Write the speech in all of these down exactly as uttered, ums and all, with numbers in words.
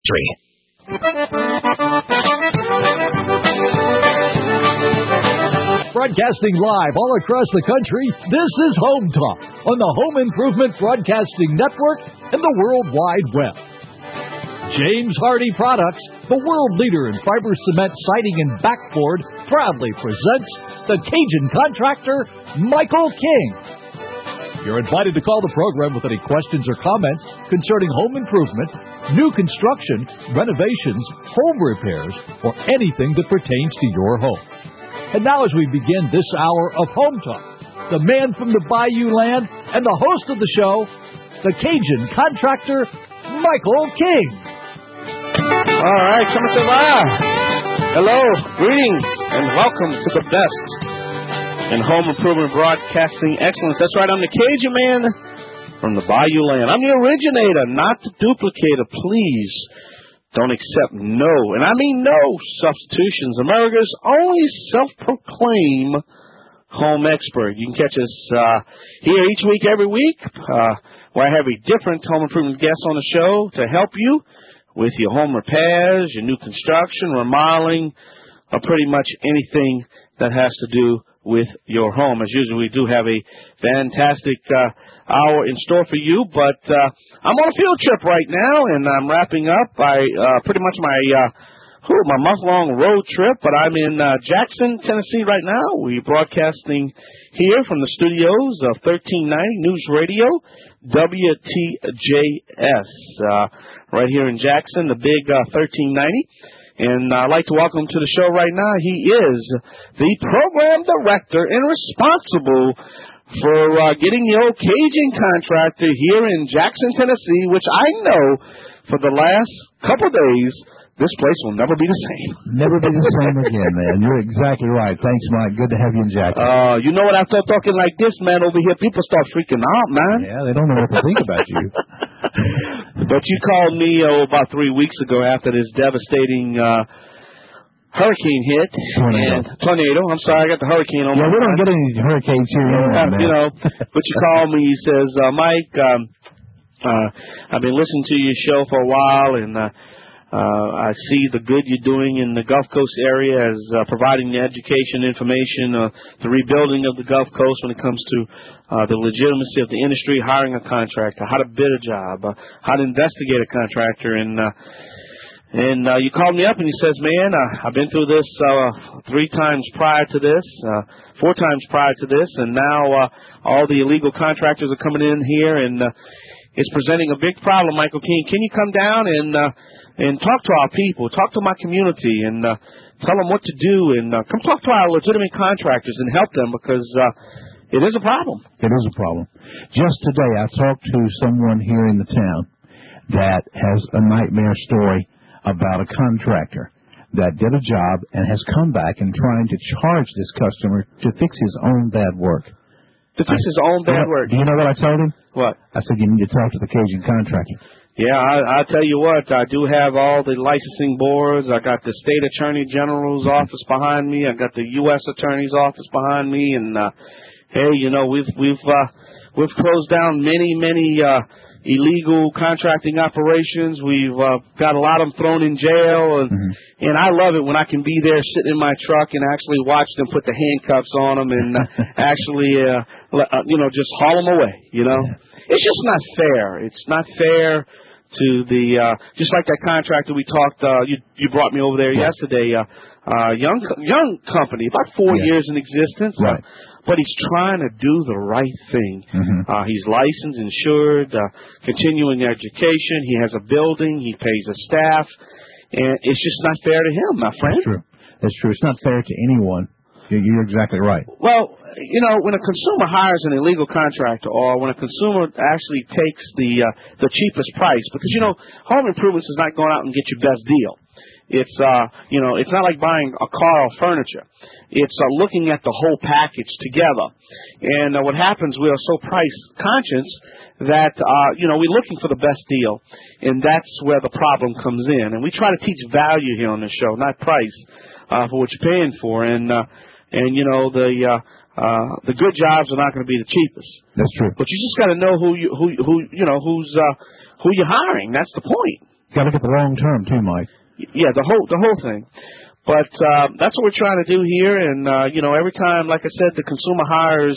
Broadcasting live all across the country, this is Home Talk on the Home Improvement Broadcasting Network and the World Wide Web. James Hardie Products, the world leader in fiber cement siding and backboard, proudly presents the Cajun contractor, Michael King. You're invited to call the program with any questions or comments concerning home improvement, new construction, renovations, home repairs, or anything that pertains to your home. And now as we begin this hour of Home Talk, the man from the Bayou Land and the host of the show, the Cajun contractor, Michael King. All right, coming to live. Hello, greetings, and welcome to the best in home improvement broadcasting excellence. That's right, I'm the Cajun man from the Bayou Land. I'm the originator, not the duplicator. Please don't accept no, and I mean no substitutions. America's only self-proclaimed home expert. You can catch us uh, here each week, every week, uh, where I have a different home improvement guest on the show to help you with your home repairs, your new construction, remodeling, or pretty much anything that has to do with your home. As usual, we do have a fantastic uh, hour in store for you, but uh, I'm on a field trip right now, and I'm wrapping up by uh, pretty much my uh, whew, my month-long road trip, but I'm in uh, Jackson, Tennessee right now. We're broadcasting here from the studios of thirteen ninety News Radio, W T J S, uh, right here in Jackson, the big uh, thirteen ninety. And I'd like to welcome to the show right now. He is the program director and responsible for uh, getting the old Cajun contractor here in Jackson, Tennessee, which I know for the last couple of days, this place will never be the same. Never be the same again, man. You're exactly right. Thanks, Mike. Good to have you in Jackson. Uh, you know what? I start talking like this, man, over here, people start freaking out, man. Yeah, they don't know what to think about you. But you called me oh, about three weeks ago after this devastating uh, hurricane hit. Tornado. And, tornado. I'm sorry, I got the hurricane on yeah, my we don't mind. get any hurricanes here anymore, uh, man. You know, but you called me. He says, uh, Mike, um, uh, I've been listening to your show for a while, and uh, Uh, I see the good you're doing in the Gulf Coast area as uh, providing the education, information, uh, the rebuilding of the Gulf Coast when it comes to uh, the legitimacy of the industry, hiring a contractor, how to bid a job, uh, how to investigate a contractor. And uh, and uh, you called me up and he says, man, uh, I've been through this uh, three times prior to this, uh, four times prior to this, and now uh, all the illegal contractors are coming in here, and uh, it's presenting a big problem, Michael King. Can you come down and uh, and talk to our people, talk to my community, and uh, tell them what to do, and uh, come talk to our legitimate contractors and help them, because uh, it is a problem. It is a problem. Just today I talked to someone here in the town that has a nightmare story about a contractor that did a job and has come back and trying to charge this customer to fix his own bad work. To fix his own bad work? Do you know what I told him? What? I said, you need to talk to the Cajun contractor. Yeah, I, I tell you what, I do have all the licensing boards. I got the state attorney general's office behind me. I got the U S attorney's office behind me. And uh, hey, you know, we've we've uh, we've closed down many many uh, illegal contracting operations. We've uh, got a lot of them thrown in jail, and mm-hmm. and I love it when I can be there sitting in my truck and actually watch them put the handcuffs on them and uh, actually uh, uh, you know just haul them away. You know, yeah. It's just not fair. It's not fair. To the uh, just like that contractor we talked, uh, you you brought me over there yeah. yesterday. Uh, uh, young young company, about four yeah. years in existence, right. uh, but he's trying to do the right thing. Mm-hmm. Uh, he's licensed, insured, uh, continuing education. He has a building. He pays a staff, and it's just not fair to him, my friend. That's true. That's true. It's not fair to anyone. You're exactly right. Well, you know, when a consumer hires an illegal contractor, or when a consumer actually takes the uh, the cheapest price, because, you know, home improvements is not going out and get your best deal. It's, uh, you know, it's not like buying a car or furniture. It's uh, looking at the whole package together. And uh, what happens, we are so price conscious that, uh, you know, we're looking for the best deal. And that's where the problem comes in. And we try to teach value here on this show, not price, uh, for what you're paying for. And, uh, And, you know, the uh, uh, the good jobs are not going to be the cheapest. That's true. But you just got to know who you who who you know who's uh, who you're hiring. That's the point. Got to look at the long term too, Mike. Yeah, the whole the whole thing. But uh, that's what we're trying to do here. And uh, you know, every time, like I said, the consumer hires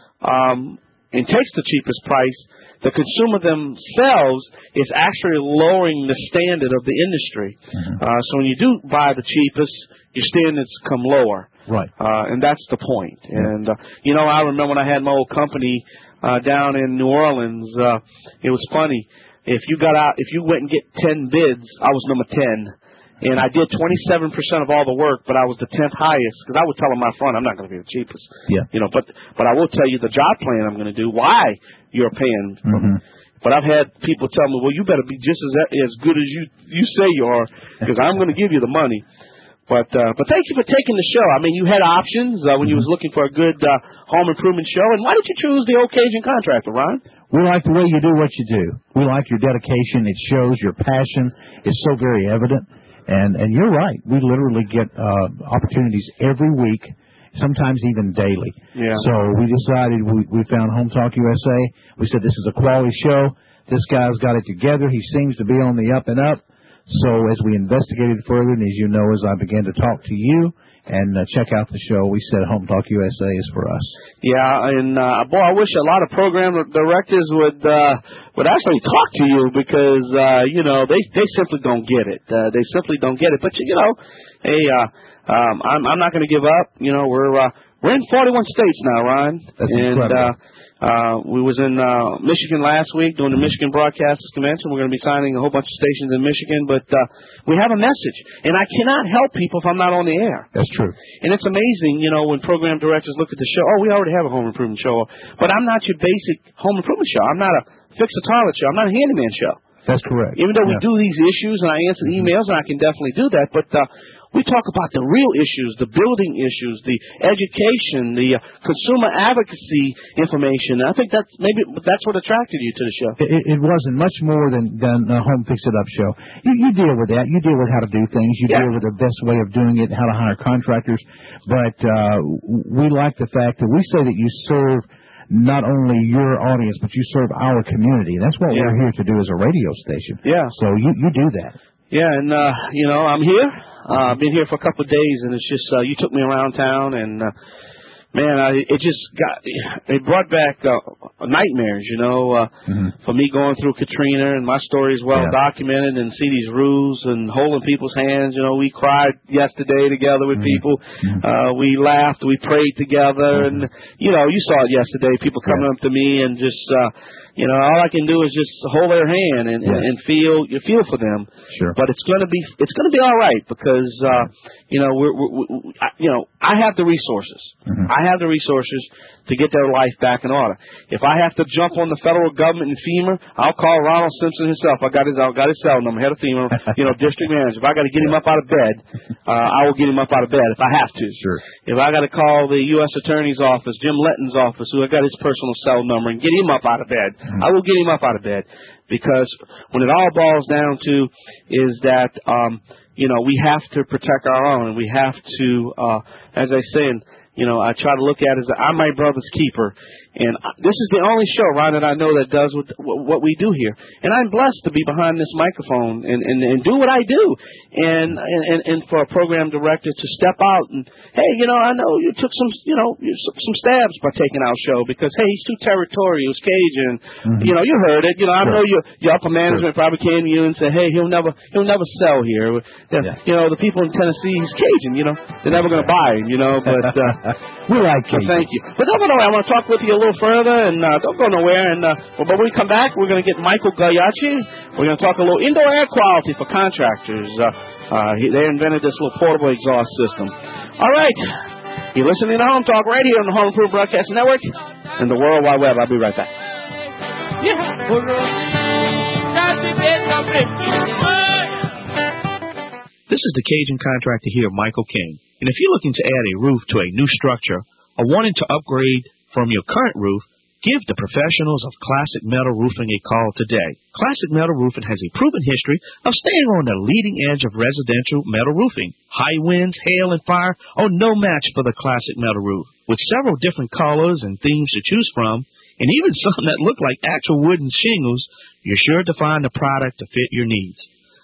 um, and takes the cheapest price, the consumer themselves is actually lowering the standard of the industry. Mm-hmm. Uh, so when you do buy the cheapest, your standards come lower. Right. Uh, and that's the point. Yeah. And, uh, you know, I remember when I had my old company uh, down in New Orleans, uh, it was funny. If you got out, if you went and get ten bids, I was number ten. And I did twenty-seven percent of all the work, but I was the tenth highest because I would tell them my front, I'm not going to be the cheapest. Yeah. You know, but but I will tell you the job plan I'm going to do, why you're paying. Mm-hmm. But I've had people tell me, well, you better be just as as good as you you say you are because I'm going to give you the money. But uh, but thank you for taking the show. I mean, you had options uh, when you was looking for a good uh, home improvement show. And why did you choose the Old Cajun Contractor, Ron? We like the way you do what you do. We like your dedication. It shows your passion is so very evident. And and you're right. We literally get uh, opportunities every week, sometimes even daily. Yeah. So we decided we, we found Home Talk U S A. We said this is a quality show. This guy's got it together. He seems to be on the up and up. So as we investigated further, and as you know, as I began to talk to you and uh, check out the show, we said Home Talk U S A is for us. Yeah, and uh, boy, I wish a lot of program directors would uh, would actually talk to you because uh, you know they they simply don't get it. Uh, they simply don't get it. But you know, hey, uh, um, I'm I'm not going to give up. You know, we're uh, we're in forty-one states now, Ron. That's and, incredible. Uh, Uh, we was in uh, Michigan last week doing the Michigan Broadcasters Convention. We're going to be signing a whole bunch of stations in Michigan, but uh, we have a message, and I cannot help people if I'm not on the air. That's true. And it's amazing, you know, when program directors look at the show, oh, we already have a home improvement show, but I'm not your basic home improvement show. I'm not a fix-a-toilet show. I'm not a handyman show. That's correct. Even though yeah. we do these issues, and I answer the emails, and I can definitely do that, but uh, we talk about the real issues, the building issues, the education, the uh, consumer advocacy information. And I think that's maybe that's what attracted you to the show. It, it wasn't much more than, than a home fix-it-up show. You, you deal with that. You deal with how to do things. You yeah. deal with the best way of doing it, how to hire contractors. But uh, we like the fact that we say that you serve not only your audience, but you serve our community. That's what yeah. we're here to do as a radio station. Yeah. So you, you do that. Yeah, and, uh, you know, I'm here. Uh, I've been here for a couple of days, and it's just, uh, you took me around town, and, uh, man, I, it just got, it brought back uh, nightmares, you know, uh, mm-hmm. for me going through Katrina, and my story is well yeah. documented, and see these roofs and holding people's hands. You know, we cried yesterday together with mm-hmm. people. Mm-hmm. Uh, we laughed, we prayed together, mm-hmm. and, you know, you saw it yesterday, people coming yeah. up to me and just, uh, you know, all I can do is just hold their hand and, yeah. and, and feel you feel for them. Sure. But it's gonna be it's gonna be all right because uh, you know we're, we're, we're I, you know I have the resources. Mm-hmm. I have the resources to get their life back in order. If I have to jump on the federal government and FEMA, I'll call Ronald Simpson himself. I got his I got his cell number, head of FEMA, you know, district manager. If I got to get him up out of bed, uh, I will get him up out of bed if I have to. Sure. If I got to call the U S Attorney's office, Jim Letton's office, who I got his personal cell number, and get him up out of bed. Mm-hmm. I will get him up out of bed because when it all boils down to is that, um, you know, we have to protect our own and we have to, uh, as I say, you know, I try to look at it as I'm my brother's keeper. And this is the only show, Ron, that I know that does what, what we do here. And I'm blessed to be behind this microphone and, and, and do what I do. And, and and for a program director to step out and, hey, you know, I know you took some, you know, some stabs by taking our show because, hey, he's too territorial, he's Cajun. Mm-hmm. You know, you heard it. You know, I sure. know your, your upper management sure. probably came to you and said, hey, he'll never he'll never sell here. Yeah. You know, the people in Tennessee, he's Cajun, you know. They're never going to buy him, you know. But uh, we like Cajun. Thank you. But don't go nowhere. I want to talk with you a little further, and uh, don't go nowhere. And uh, well, but when we come back, we're going to get Michael Gagliacci. We're going to talk a little indoor air quality for contractors. Uh, uh, he, they invented this little portable exhaust system. All right. You're listening to Home Talk right here on the Home Improvement Broadcasting Network and the World Wide Web. I'll be right back. Yeah. This is the Cajun contractor here, Michael King. And if you're looking to add a roof to a new structure or wanting to upgrade from your current roof, give the professionals of Classic Metal Roofing a call today. Classic Metal Roofing has a proven history of staying on the leading edge of residential metal roofing. High winds, hail, and fire are no match for the Classic Metal Roof. With several different colors and themes to choose from, and even some that look like actual wooden shingles, you're sure to find a product to fit your needs.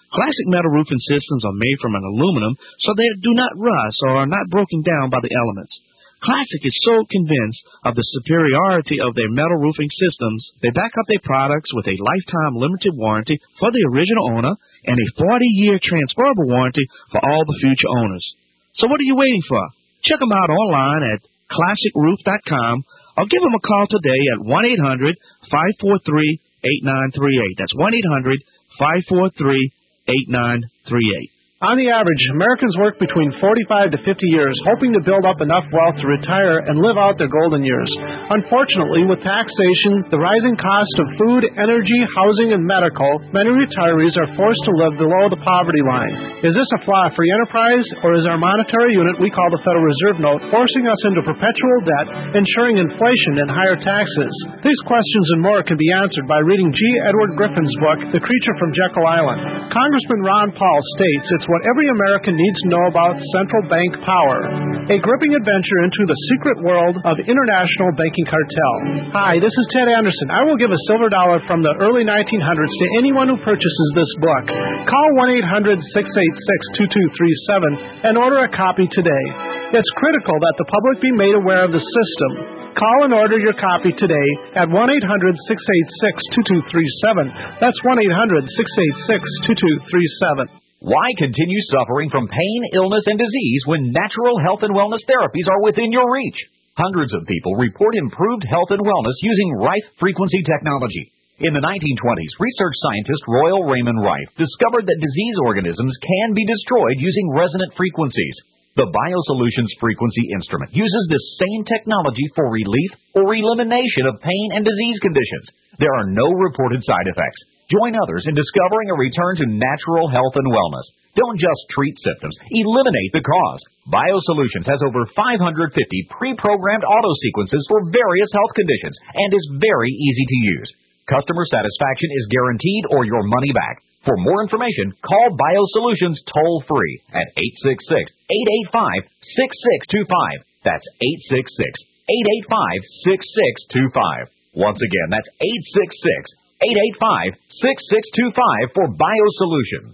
Classic metal roofing systems are made from an aluminum so they do not rust or are not broken down by the elements. Classic is so convinced of the superiority of their metal roofing systems, they back up their products with a lifetime limited warranty for the original owner and a forty-year transferable warranty for all the future owners. So what are you waiting for? Check them out online at classic roof dot com or give them a call today at one eight hundred, five four three, eight nine three eight. That's one eight hundred, five four three, eight nine three eight. On the average, Americans work between forty-five to fifty years, hoping to build up enough wealth to retire and live out their golden years. Unfortunately, with taxation, the rising cost of food, energy, housing, and medical, many retirees are forced to live below the poverty line. Is this a flaw free enterprise, or is our monetary unit we call the Federal Reserve Note forcing us into perpetual debt, ensuring inflation and higher taxes? These questions and more can be answered by reading G. Edward Griffin's book, The Creature from Jekyll Island. Congressman Ron Paul states it's what every American needs to know about central bank power. A gripping adventure into the secret world of international banking cartel. Hi, this is Ted Anderson. I will give a silver dollar from the early nineteen hundreds to anyone who purchases this book. Call one eight hundred, six eight six, two two three seven and order a copy today. It's critical that the public be made aware of the system. Call and order your copy today at one eight hundred, six eight six, two two three seven. That's one eight hundred, six eight six, two two three seven. Why continue suffering from pain, illness, and disease when natural health and wellness therapies are within your reach? Hundreds of people report improved health and wellness using Rife frequency technology. In the nineteen twenties, research scientist Royal Raymond Rife discovered that disease organisms can be destroyed using resonant frequencies. The BioSolutions frequency instrument uses this same technology for relief or elimination of pain and disease conditions. There are no reported side effects. Join others in discovering a return to natural health and wellness. Don't just treat symptoms, eliminate the cause. BioSolutions has over five hundred fifty pre-programmed auto sequences for various health conditions and is very easy to use. Customer satisfaction is guaranteed or your money back. For more information, call BioSolutions toll-free at eight six six, eight eight five, six six two five. That's eight six six, eight eight five, six six two five. Once again, that's eight six six, eight eight five, six six two five for BioSolutions.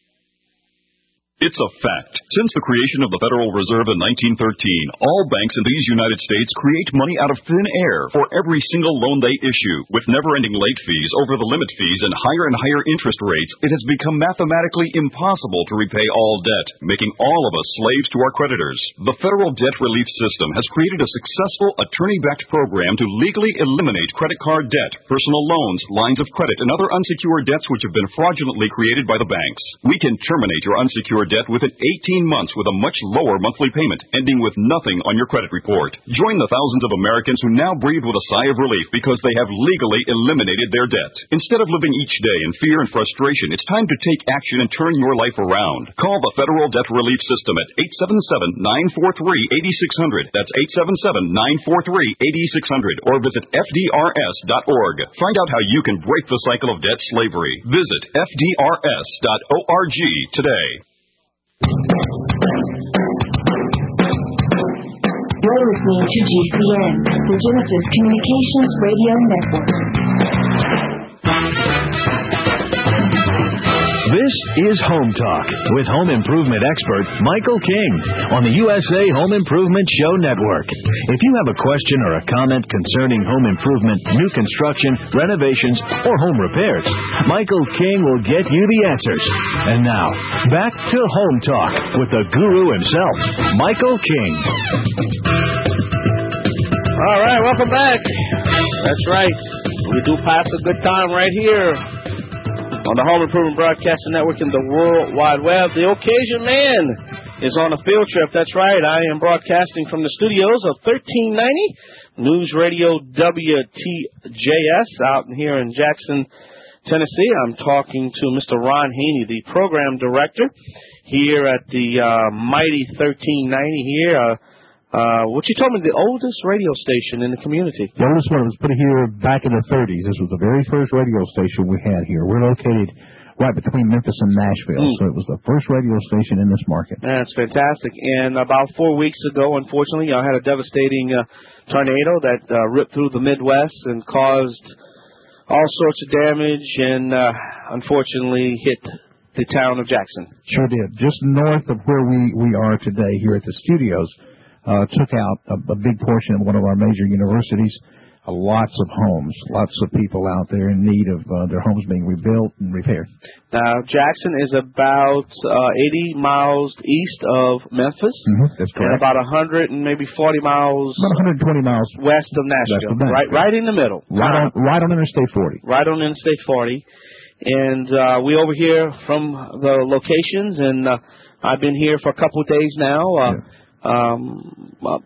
It's a fact. Since the creation of the Federal Reserve in nineteen thirteen, all banks in these United States create money out of thin air for every single loan they issue. With never-ending late fees, over-the-limit fees, and higher and higher interest rates, it has become mathematically impossible to repay all debt, making all of us slaves to our creditors. The Federal Debt Relief System has created a successful attorney-backed program to legally eliminate credit card debt, personal loans, lines of credit, and other unsecured debts which have been fraudulently created by the banks. We can terminate your unsecured debt within eighteen months with a much lower monthly payment, ending with nothing on your credit report. Join the thousands of Americans who now breathe with a sigh of relief because they have legally eliminated their debt. Instead of living each day in fear and frustration, it's time to take action and turn your life around. Call the Federal Debt Relief System at eight seven seven, nine four three, eight six zero zero. That's eight seven seven, nine four three, eight six zero zero. Or visit F D R S dot org. Find out how you can break the cycle of debt slavery. Visit F D R S dot org today. You're listening to G C N, the Genesis Communications Radio Network. This is Home Talk with home improvement expert Michael King on the U S A Home Improvement Show Network. If you have a question or a comment concerning home improvement, new construction, renovations, or home repairs, Michael King will get you the answers. And now, back to Home Talk with the guru himself, Michael King. All right, welcome back. That's right. We do pass a good time right here on the Home Improvement Broadcasting Network and the World Wide Web. The Occasion Man is on a field trip. That's right. I am broadcasting from the studios of thirteen ninety News Radio W T J S out here in Jackson, Tennessee. I'm talking to Mister Ron Haney, the program director here at the uh, mighty thirteen ninety here. Uh, Uh, what you told me, the oldest radio station in the community. The oldest one was put here back in the thirties. This was the very first radio station we had here. We're located right between Memphis and Nashville, mm. so it was the first radio station in this market. That's fantastic. And about four weeks ago, unfortunately, I had a devastating uh, tornado that uh, ripped through the Midwest and caused all sorts of damage and uh, unfortunately hit the town of Jackson. Sure did. Just north of where we, we are today here at the studios, uh, took out a, a big portion of one of our major universities. Uh, lots of homes, lots of people out there in need of uh, their homes being rebuilt and repaired. Now, Jackson is about uh, eighty miles east of Memphis. Mm-hmm, that's correct. And about one hundred and maybe forty miles about one hundred twenty miles west of Nashville. West of right, right in the middle. Right on, right on Interstate forty. Right on Interstate forty. And uh, we over here from the locations, and uh, I've been here for a couple of days now. Uh, yeah. um, uh,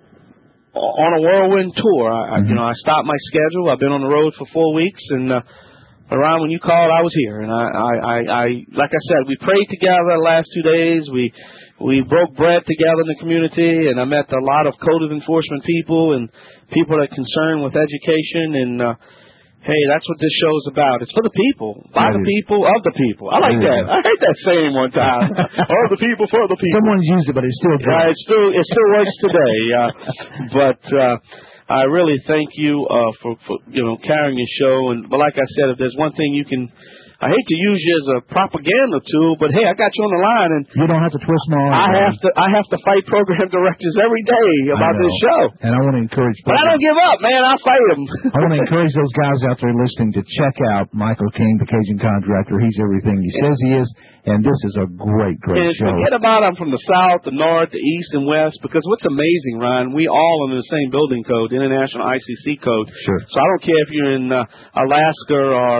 on a whirlwind tour. I, mm-hmm. You know, I stopped my schedule. I've been on the road for four weeks, and uh, around when you called, I was here. And I, I, I, I, like I said, we prayed together the last two days. We, we broke bread together in the community, and I met a lot of code of enforcement people and people that are concerned with education. And uh, hey, that's what this show is about. It's for the people, by the people, of the people. I like that. I heard that saying one time. Of the people, for the people. Someone's used it, but it's still good. Uh, it still it still works today. Uh, but uh, I really thank you uh, for, for you know carrying your show. And but like I said, if there's one thing you can. I hate to use you as a propaganda tool, but hey, I got you on the line, and you don't have to twist my arm. I have to. I have to fight program directors every day about this show, and I want to encourage. But I don't give up, man. I fight them. I want to encourage those guys out there listening to check out Michael King, the Cajun Contractor. He's everything he says he is, and this is a great, great and show. Forget about I'm from the south, the north, the east, and west. Because what's amazing, Ron, we all under the same building code, the International I C C code. Sure. So I don't care if you're in uh, Alaska or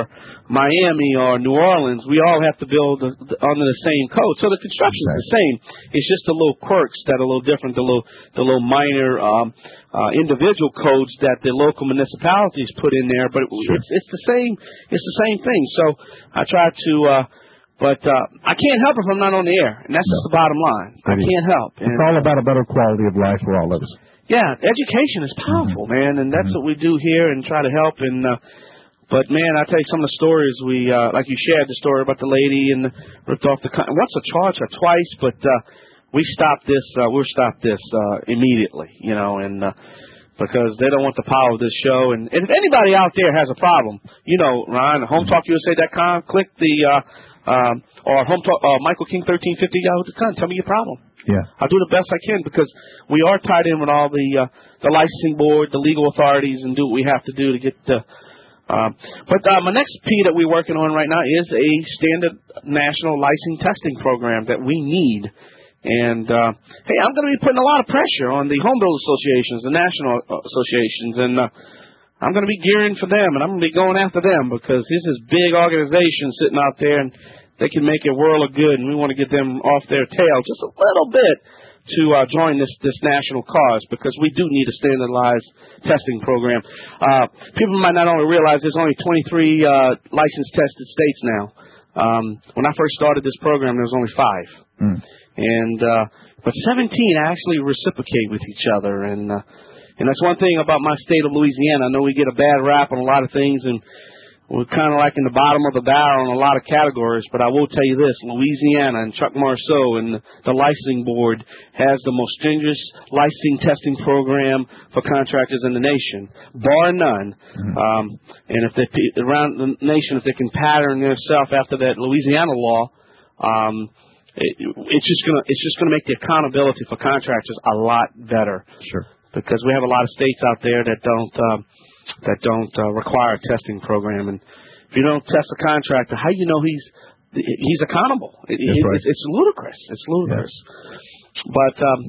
Miami or New Orleans, we all have to build under the same code. So the construction is the same. It's just the little quirks that are a little different, the little, the little minor um, uh, individual codes that the local municipalities put in there. But sure. it's, it's the same. It's the same thing. So I try to. Uh, But uh, I can't help if I'm not on the air, and that's no. just the bottom line. That I is. can't help. It's and, all about a better quality of life for all of us. Yeah, education is powerful, mm-hmm. man, and that's mm-hmm. what we do here and try to help. And uh, but man, I tell you some of the stories we uh, like. You shared the story about the lady and ripped off the con- once a charge or twice, but uh, we stopped this. Uh, we'll stop this uh, immediately, you know, and. Uh, Because they don't want the power of this show. And, and if anybody out there has a problem, you know, Ron, home talk U S A dot com, click the, uh, um, or home talk, uh, Michael King thirteen fifty yahoo dot com. Tell me your problem. Yeah. I'll do the best I can because we are tied in with all the, uh, the licensing board, the legal authorities, and do what we have to do to get the, um, but uh, my next P that we're working on right now is a standard national licensing testing program that we need. And, uh, hey, I'm going to be putting a lot of pressure on the home builders associations, the national associations, and uh, I'm going to be gearing for them, and I'm going to be going after them because this is big organization sitting out there, and they can make a world of good, and we want to get them off their tail just a little bit to uh, join this, this national cause because we do need a standardized testing program. Uh, people might not only realize there's only twenty-three uh, licensed tested states now. Um, when I first started this program, there was only five. Mm. And uh, but seventeen actually reciprocate with each other, and uh, and that's one thing about my state of Louisiana. I know we get a bad rap on a lot of things, and we're kind of like in the bottom of the barrel in a lot of categories. But I will tell you this: Louisiana and Chuck Marceau and the licensing board has the most stringent licensing testing program for contractors in the nation, bar none. Mm-hmm. Um, and if they around the nation, if they can pattern themselves after that Louisiana law. Um, It, it's just gonna it's just gonna make the accountability for contractors a lot better. Sure. Because we have a lot of states out there that don't um, that don't uh, require a testing program, and if you don't test a contractor, how do you know he's he's accountable? It, it, right. it's, it's ludicrous. It's ludicrous. Yes. But um,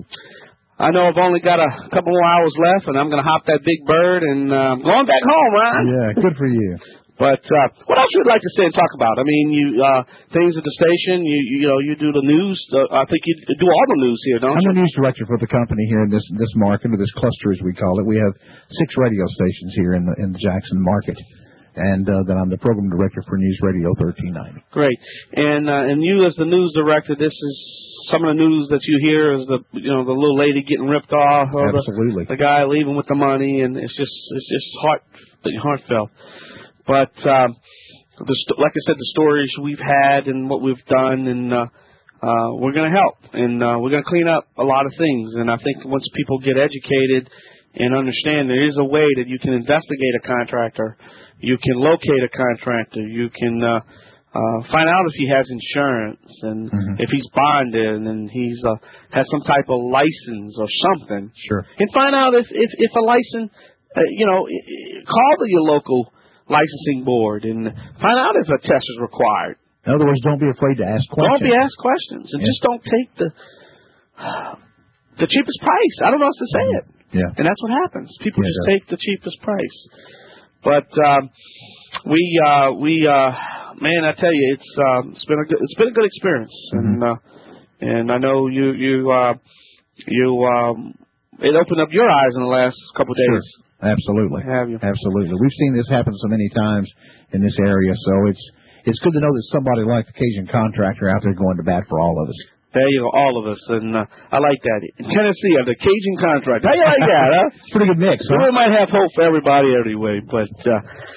I know I've only got a couple more hours left, and I'm gonna hop that big bird and uh, I'm going back home, Ron. Yeah, good for you. But uh, what else would you like to say and talk about? I mean, you uh, things at the station. You you know you do the news. Uh, I think you do all the news here, don't I'm you? I'm the news director for the company here in this this market, or this cluster as we call it. We have six radio stations here in the in the Jackson market, and uh, then I'm the program director for News Radio thirteen ninety. Great, and uh, and you as the news director, this is some of the news that you hear is the you know the little lady getting ripped off, or absolutely, the, the guy leaving with the money, and it's just it's just heart heartfelt. But um, the st- like I said, the stories we've had and what we've done, and uh, uh, we're going to help, and uh, we're going to clean up a lot of things. And I think once people get educated and understand there is a way that you can investigate a contractor, you can locate a contractor, you can uh, Uh, find out if he has insurance and mm-hmm. if he's bonded and he's uh, has some type of license or something. Sure. And find out if if, if a license, uh, you know, call to your local licensing board and find out if a test is required. In other words, don't be afraid to ask questions. Don't be asked questions, and yeah. just don't take the the cheapest price. I don't know how else to say it. Yeah. And that's what happens. People yeah, just take the cheapest price. But um, we uh, we. Uh, Man, I tell you, it's uh, it's been a good, it's been a good experience, mm-hmm. and uh, and I know you you uh, you um, it opened up your eyes in the last couple of days. Sure. Absolutely, have you? Absolutely. We've seen this happen so many times in this area, so it's it's good to know that somebody like the Cajun Contractor out there going to bat for all of us. There you go, all of us, and uh, I like that. In Tennessee, of the Cajun Contractor. How you like that, huh? It's a pretty good mix. So huh? we might have hope for everybody anyway, but. Uh,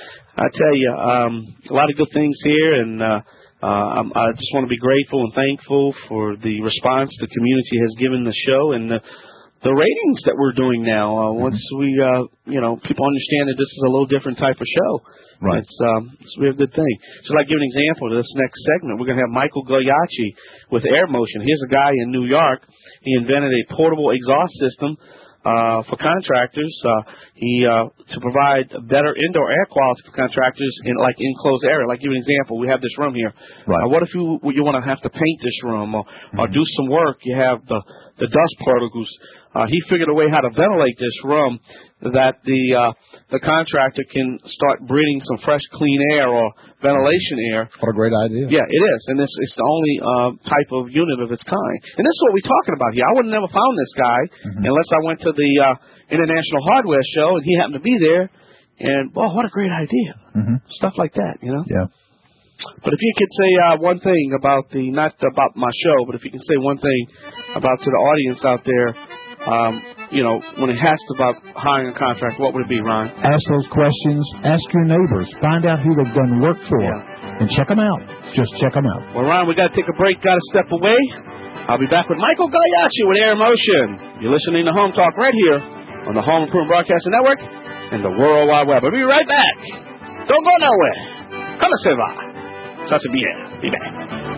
I tell you, um, a lot of good things here, and uh, uh, I'm, I just want to be grateful and thankful for the response the community has given the show and the, the ratings that we're doing now. Uh, once we, uh, you know, people understand that this is a little different type of show. Right. It's, um, it's a real good thing. So I'd like to give an example to this next segment. We're going to have Michael Gagliacci with Air Motion. Here's a guy in New York. He invented a portable exhaust system Uh, for contractors, uh, he uh, to provide better indoor air quality for contractors in like enclosed area. Like, give you an example. We have this room here. Right. Uh, what if you you want to have to paint this room or, mm-hmm. or do some work? You have the the dust particles. Uh, he figured a way how to ventilate this room that the uh, the contractor can start breathing some fresh, clean air or ventilation air. What a great idea! Yeah, it is, and this it's the only uh, type of unit of its kind. And this is what we're talking about here. I would have never found this guy mm-hmm. unless I went to the uh, International Hardware Show and he happened to be there. And boy, what a great idea! Mm-hmm. Stuff like that, you know. Yeah. But if you could say uh, one thing about the not about my show, but if you can say one thing about to the audience out there. Um, you know, when it has to about hiring a contract, what would it be, Ron? Ask those questions. Ask your neighbors. Find out who they've done work for, yeah. and check them out. Just check them out. Well, Ron, we got to take a break. Got to step away. I'll be back with Michael Gagliacci with Air Motion. You're listening to Home Talk right here on the Home Improvement Broadcasting Network and the World Wide Web. I'll be right back. Don't go nowhere. Come on, Silva. Ça c'est bien. Be back.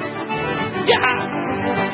Yeah.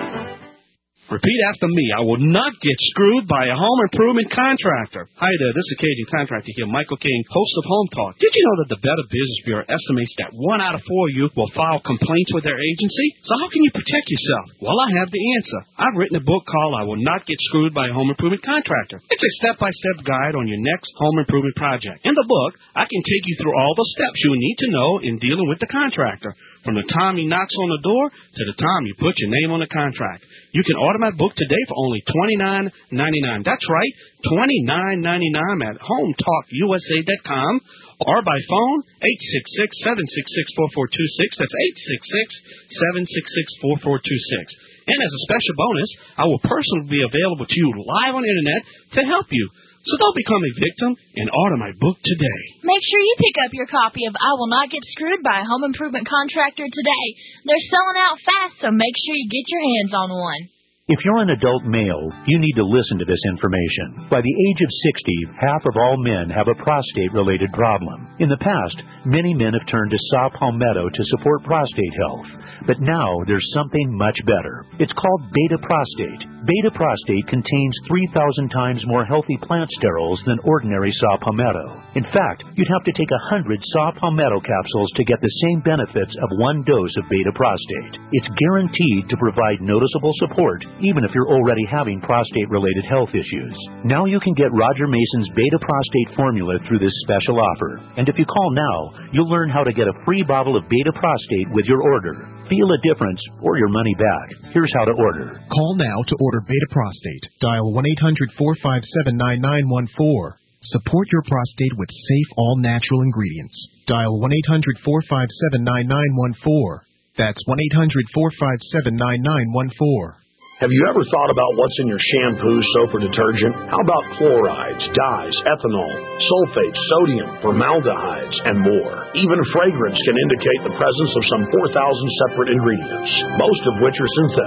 Repeat after me. I will not get screwed by a home improvement contractor. Hi there, this is Cajun Contractor here, Michael King, host of Home Talk. Did you know that the Better Business Bureau estimates that one out of four of you will file complaints with their agency? So how can you protect yourself? Well, I have the answer. I've written a book called I Will Not Get Screwed by a Home Improvement Contractor. It's a step-by-step guide on your next home improvement project. In the book, I can take you through all the steps you need to know in dealing with the contractor. From the time he knocks on the door to the time you put your name on the contract. You can order my book today for only twenty-nine ninety-nine. That's right, twenty-nine ninety-nine at home talk u s a dot com or by phone eight six six, seven six six, four four two six. That's eight six six, seven six six, four four two six. And as a special bonus, I will personally be available to you live on the internet to help you. So don't become a victim and order my book today. Make sure you pick up your copy of I Will Not Get Screwed by a Home Improvement Contractor today. They're selling out fast, so make sure you get your hands on one. If you're an adult male, you need to listen to this information. By the age of sixty, half of all men have a prostate-related problem. In the past, many men have turned to saw palmetto to support prostate health. But now there's something much better. It's called Beta Prostate. Beta Prostate contains three thousand times more healthy plant sterols than ordinary saw palmetto. In fact, you'd have to take one hundred saw palmetto capsules to get the same benefits of one dose of Beta Prostate. It's guaranteed to provide noticeable support, even if you're already having prostate-related health issues. Now you can get Roger Mason's Beta Prostate formula through this special offer. And if you call now, you'll learn how to get a free bottle of Beta Prostate with your order. Feel a difference or your money back. Here's how to order. Call now to order Beta Prostate. Dial one eight hundred, four five seven, nine nine one four. Support your prostate with safe, all-natural ingredients. Dial one eight hundred, four five seven, nine nine one four. That's one eight hundred, four five seven, nine nine one four. Have you ever thought about what's in your shampoo, soap, or detergent? How about chlorides, dyes, ethanol, sulfates, sodium, formaldehydes, and more? Even fragrance can indicate the presence of some four thousand separate ingredients, most of which are synthetic.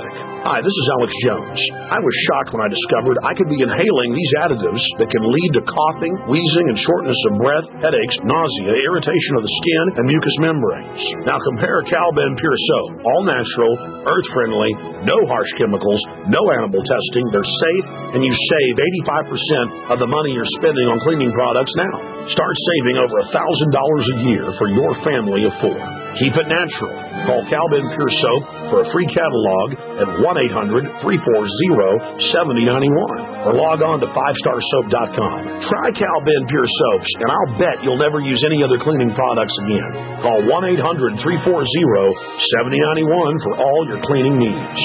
Hi, this is Alex Jones. I was shocked when I discovered I could be inhaling these additives that can lead to coughing, wheezing, and shortness of breath, headaches, nausea, irritation of the skin, and mucous membranes. Now compare Calben Pure Soap. All natural, earth-friendly, no harsh chemicals, no animal testing. They're safe, and you save eighty-five percent of the money you're spending on cleaning products now. Start saving over one thousand dollars a year for your family of four. Keep it natural. Call Calben Pure Soap for a free catalog at one eight hundred, three four zero, seven zero nine one or log on to five star soap dot com. Try Calben Pure Soaps, and I'll bet you'll never use any other cleaning products again. Call one eight hundred, three four zero, seven zero nine one for all your cleaning needs.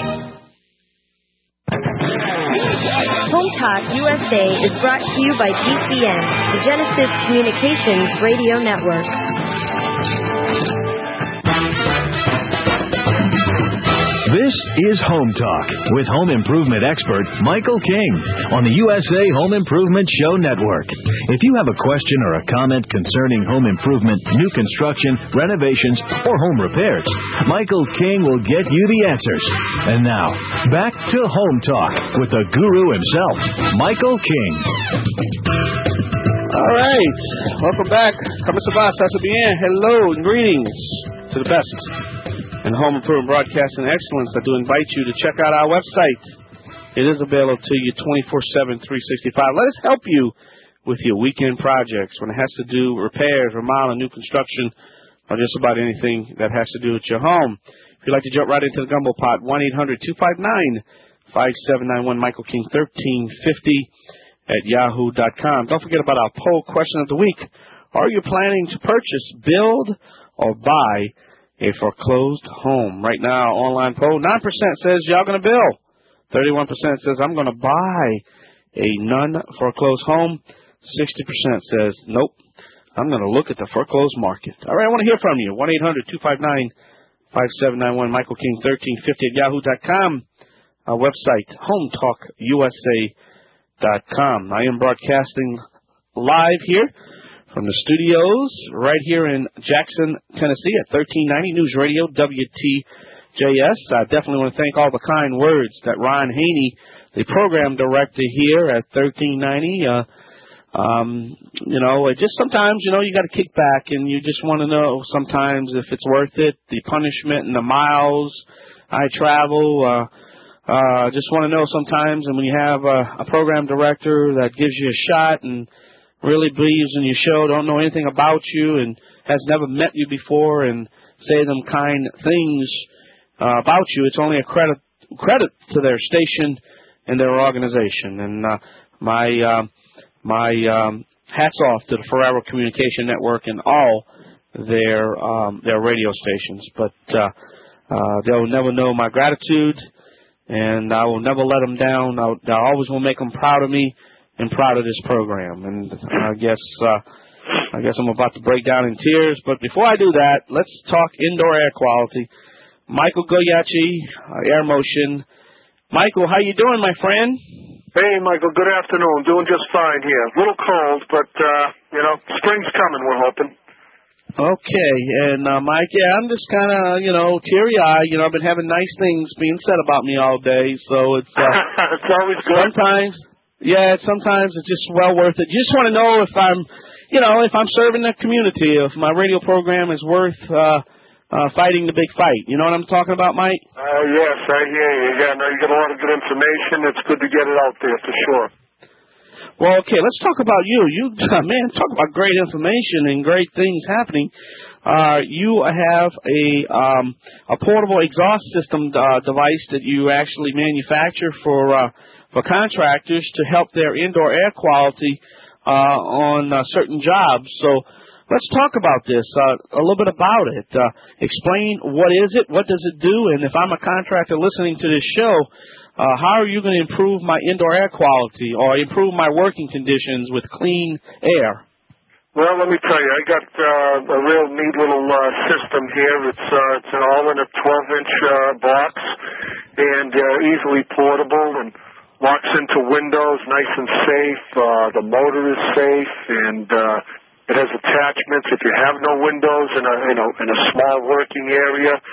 Home Talk U S A is brought to you by G C N, the Genesis Communications Radio Network. This is Home Talk with home improvement expert Michael King on the U S A Home Improvement Show Network. If you have a question or a comment concerning home improvement, new construction, renovations, or home repairs, Michael King will get you the answers. And now, back to Home Talk with the guru himself, Michael King. All right. Welcome back. Como se va? How's it bien? Hello and greetings to the best and home improvement broadcasting excellence. I do invite you to check out our website. It is available to you twenty-four seven, three sixty-five. Let us help you with your weekend projects when it has to do repairs, remodeling, new construction, or just about anything that has to do with your home. If you'd like to jump right into the gumbo pot, one eight hundred, two five nine, five seven nine one, Michael King thirteen fifty at yahoo dot com. Don't forget about our poll question of the week. Are you planning to purchase, build, or buy a foreclosed home? Right now, online poll, nine percent says y'all going to build. thirty-one percent says I'm going to buy a non-foreclosed home. sixty percent says, nope, I'm going to look at the foreclosed market. All right, I want to hear from you. one eight hundred, two five nine, five seven nine one, Michael King thirteen fifty at yahoo dot com. Our website, home talk u s a dot com. I am broadcasting live here from the studios right here in Jackson, Tennessee at thirteen ninety News Radio, W T J S. I definitely want to thank all the kind words that Ron Haney, the program director here at thirteen ninety, uh, um, you know, it just sometimes, you know, you got to kick back and you just want to know sometimes if it's worth it, the punishment and the miles I travel. Uh, uh, just want to know sometimes, and when you have a, a program director that gives you a shot and really believes in your show, don't know anything about you, and has never met you before, and say them kind things uh, about you, it's only a credit credit to their station and their organization. And uh, my uh, my um, hats off to the Ferraro Communication Network and all their um, their radio stations. But uh, uh, they'll never know my gratitude, and I will never let them down. I'll, I always will make them proud of me and proud of this program. And I guess uh, I guess I'm about to break down in tears. But before I do that, let's talk indoor air quality. Michael Goyachi, uh, Air Motion. Michael, how you doing, my friend? Hey, Michael. Good afternoon. Doing just fine here. A little cold, but uh, you know, spring's coming. We're hoping. Okay, and uh, Mike, yeah, I'm just kind of, you know, teary-eyed. You know, I've been having nice things being said about me all day, so it's uh, it's always good. Sometimes. Yeah, sometimes it's just well worth it. You just want to know if I'm, you know, if I'm serving the community, if my radio program is worth uh, uh, fighting the big fight. You know what I'm talking about, Mike? Oh, uh, yes, I hear you. Yeah, no, you get a lot of good information. It's good to get it out there for sure. Well, okay, let's talk about you. You, man, talk about great information and great things happening. Uh, you have a um, a portable exhaust system uh, device that you actually manufacture for uh, for contractors to help their indoor air quality uh, on uh, certain jobs. So let's talk about this, uh, a little bit about it. Uh, explain what is it, what does it do, and if I'm a contractor listening to this show, uh, how are you going to improve my indoor air quality or improve my working conditions with clean air? Well, let me tell you, I got uh, a real neat little uh, system here. It's uh, it's an all in a twelve inch uh, box and uh, easily portable and locks into windows, nice and safe. Uh, the motor is safe, and uh, it has attachments if you have no windows in a, in a in a small working area.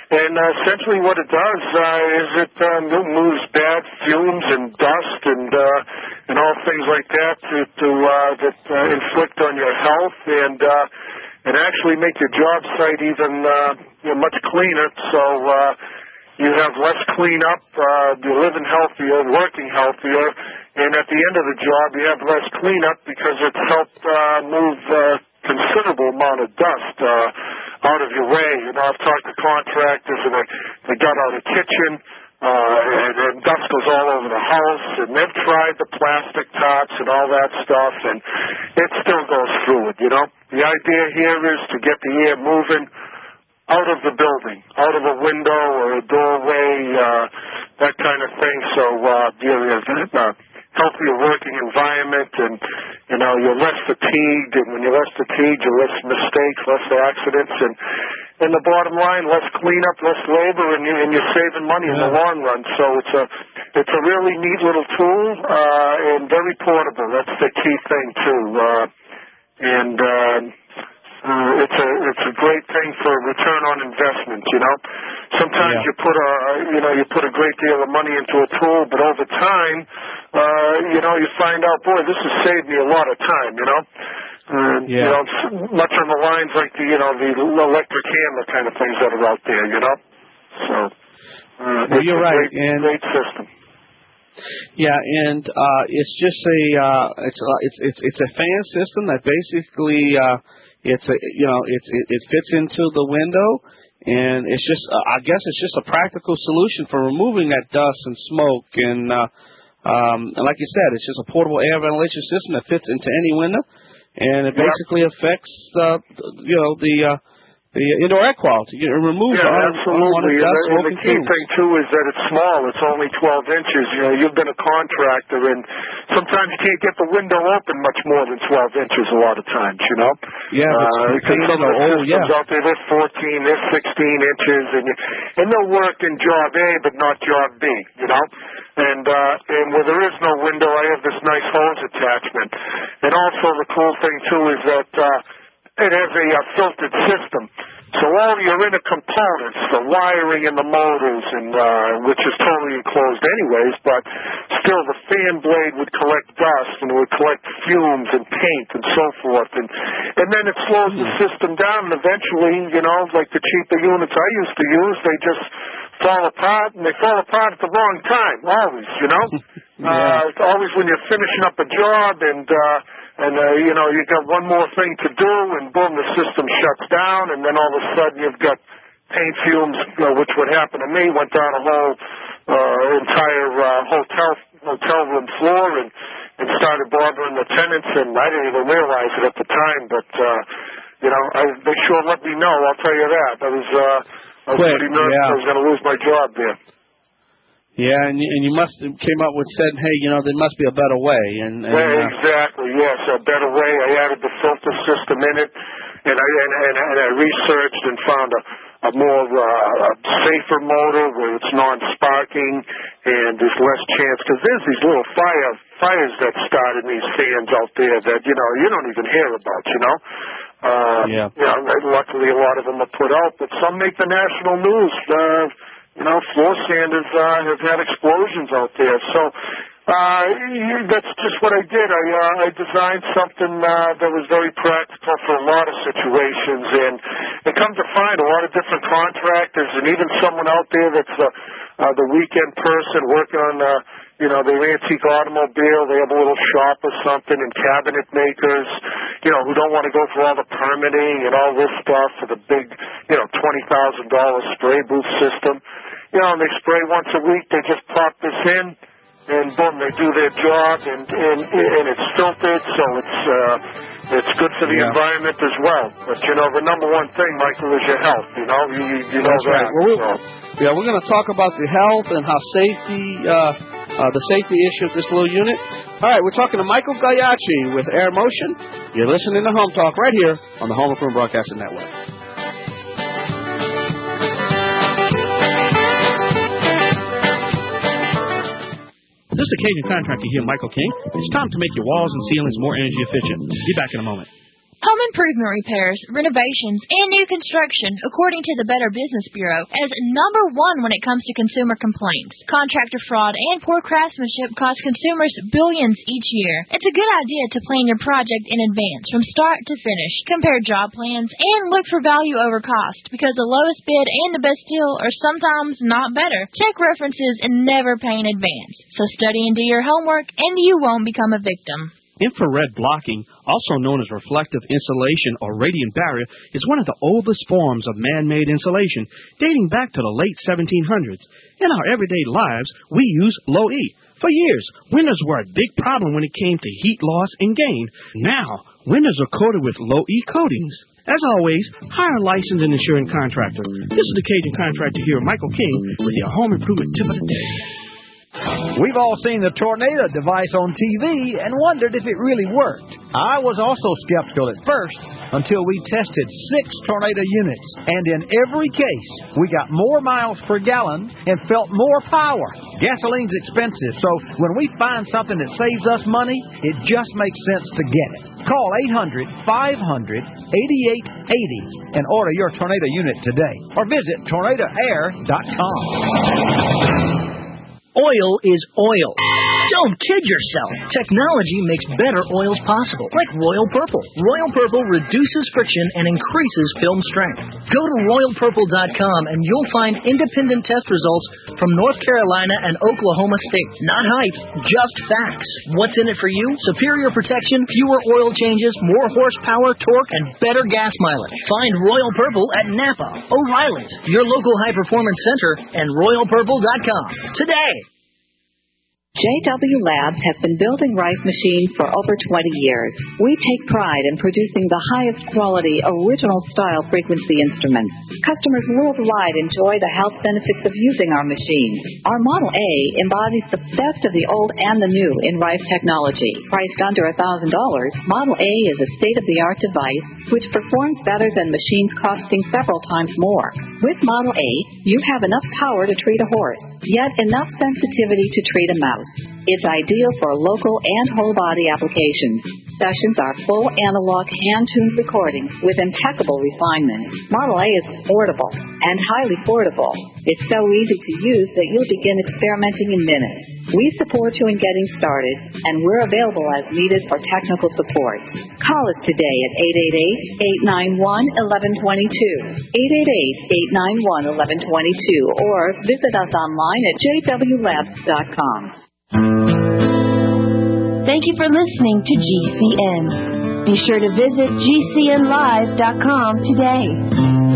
And uh, essentially what it does uh, is it uh, moves bad fumes and dust and uh, and all things like that to, to uh, that uh, inflict on your health and uh, and actually make your job site even uh, you know, much cleaner. So uh, you have less cleanup, uh, you're living healthier, working healthier, and at the end of the job you have less cleanup because it's helped uh, move uh, considerable amount of dust uh, out of your way. You know, I've talked to contractors and they, they got out a kitchen uh, and, and dust goes all over the house, and they've tried the plastic tops and all that stuff, and it still goes through it, you know. The idea here is to get the air moving out of the building, out of a window or a doorway, uh, that kind of thing, so uh, you're in a healthier working environment, and, you know, you're less fatigued, and when you're less fatigued, you're less mistakes, less accidents, and, and the bottom line, less cleanup, less labor, and, you, and you're saving money in the long run. So it's a it's a really neat little tool uh, and very portable. That's the key thing, too. Uh, and uh, uh, it's a it's a great thing for return on investment, you know. Sometimes yeah. you put a you know you put a great deal of money into a tool, but over time, uh, you know, you find out, boy, this has saved me a lot of time, you know. Uh, yeah. You know, much on the lines like the you know the electric hammer kind of things that are out there, you know. So, uh, well, you're right, great, and great system. Yeah, and uh, it's just a uh, it's uh, it's it's it's a fan system that basically uh, it's a you know it's it, it fits into the window, and it's just uh, I guess it's just a practical solution for removing that dust and smoke, and uh, um, and like you said, it's just a portable air ventilation system that fits into any window, and it basically yep. affects uh, you know the uh, the indoor air quality. It removes yeah, un- absolutely. unwanted dust, and, smoke, and the key fumes. thing too is that it's small. It's only twelve inches. You know, you've been a contractor, and sometimes you can't get the window open much more than twelve inches. A lot of times, you know. Yeah, uh, because some of the oh, systems yeah. out there, they're fourteen, they're sixteen inches, and you, and they'll work in job A but not job B. You know. And uh, and where there is no window, I have this nice hose attachment. And also the cool thing too is that uh, it has a uh, filtered system. So all your inner components, the wiring and the motors, and uh, which is totally enclosed anyways, but still the fan blade would collect dust and it would collect fumes and paint and so forth. And and then it slows the system down, and eventually, you know, like the cheaper units I used to use, they just fall apart, and they fall apart at the wrong time, always, you know? yeah. uh, always when you're finishing up a job and... Uh, And, uh, you know, you've got one more thing to do, and boom, the system shuts down, and then all of a sudden you've got paint fumes, you know, which would happen to me, went down a whole uh, entire uh, hotel hotel room floor and, and started bothering the tenants, and I didn't even realize it at the time, but, uh, you know, I, they sure let me know, I'll tell you that. I was, uh, I was Quick, pretty nervous yeah. I was going to lose my job there. Yeah, and you, and you must have came up with said, hey, you know, there must be a better way. And, and yeah, uh, exactly. Yes, a better way. I added the filter system in it, and I and, and, and I researched and found a, a more uh, a safer motor where it's non-sparking and there's less chance, because there's these little fire fires that start in these fans out there that you know you don't even hear about. You know. Uh, yeah. You know, luckily a lot of them are put out, but some make the national news. Uh, You know, floor sanders uh, have had explosions out there. So uh, that's just what I did. I, uh, I designed something uh, that was very practical for a lot of situations. And I come to find a lot of different contractors and even someone out there that's uh, uh, the weekend person working on, uh, you know, their antique automobile. They have a little shop or something, and cabinet makers, you know, who don't want to go through all the permitting and all this stuff for the big, you know, twenty thousand dollars spray booth system. You know, and they spray once a week. They just pop this in, and boom, they do their job, and and, and it's filtered, so it's uh, it's good for the yeah. environment as well. But you know, the number one thing, Michael, is your health. You know, you you know That's that. Right. Well, we, so. Yeah, we're going to talk about the health and how safety, uh, uh, the safety issue of this little unit. All right, we're talking to Michael Gallacci with Air Motion. You're listening to Home Talk right here on the Home Improvement Broadcasting Network. This is Cajun Contractor here, Michael King. It's time to make your walls and ceilings more energy efficient. Be back in a moment. Home improvement repairs, renovations, and new construction, according to the Better Business Bureau, as number one when it comes to consumer complaints. Contractor fraud and poor craftsmanship cost consumers billions each year. It's a good idea to plan your project in advance, from start to finish. Compare job plans and look for value over cost, because the lowest bid and the best deal are sometimes not better. Check references and never pay in advance. So study and do your homework, and you won't become a victim. Infrared blocking, also known as reflective insulation or radiant barrier, is one of the oldest forms of man-made insulation, dating back to the late seventeen hundreds. In our everyday lives, we use low E. For years, windows were a big problem when it came to heat loss and gain. Now, windows are coated with low E coatings. As always, hire a licensed and insured contractor. This is the Cajun Contractor here, Michael King, with your home improvement tip of the day. We've all seen the tornado device on T V and wondered if it really worked. I was also skeptical at first until we tested six tornado units, and in every case, we got more miles per gallon and felt more power. Gasoline's expensive, so when we find something that saves us money, it just makes sense to get it. Call eight hundred, five hundred, eighty-eight eighty and order your tornado unit today, or visit tornado air dot com. Oil is oil. Don't kid yourself. Technology makes better oils possible, like Royal Purple. Royal Purple reduces friction and increases film strength. Go to royal purple dot com and you'll find independent test results from North Carolina and Oklahoma State. Not hype, just facts. What's in it for you? Superior protection, fewer oil changes, more horsepower, torque, and better gas mileage. Find Royal Purple at Napa, O'Reilly's, your local high-performance center, and royal purple dot com today. J W Labs has been building rice machines for over twenty years. We take pride in producing the highest quality, original-style frequency instruments. Customers worldwide enjoy the health benefits of using our machines. Our Model A embodies the best of the old and the new in rice technology. Priced under one thousand dollars, Model A is a state-of-the-art device which performs better than machines costing several times more. With Model A, you have enough power to treat a horse, yet enough sensitivity to treat a mouse. It's ideal for local and whole-body applications. Sessions are full analog hand-tuned recordings with impeccable refinement. Model A is affordable and highly portable. It's so easy to use that you'll begin experimenting in minutes. We support you in getting started, and we're available as needed for technical support. Call us today at eight eight eight, eight nine one, one one two two, eight eight eight, eight nine one, one one two two, or visit us online at j w labs dot com. Thank you for listening to G C N. Be sure to visit g c n live dot com today.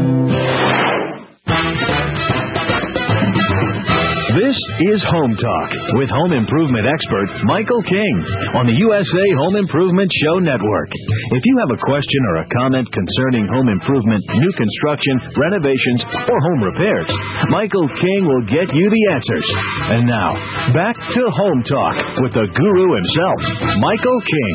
This is Home Talk with home improvement expert Michael King on the U S A Home Improvement Show Network. If you have a question or a comment concerning home improvement, new construction, renovations, or home repairs, Michael King will get you the answers. And now, back to Home Talk with the guru himself, Michael King.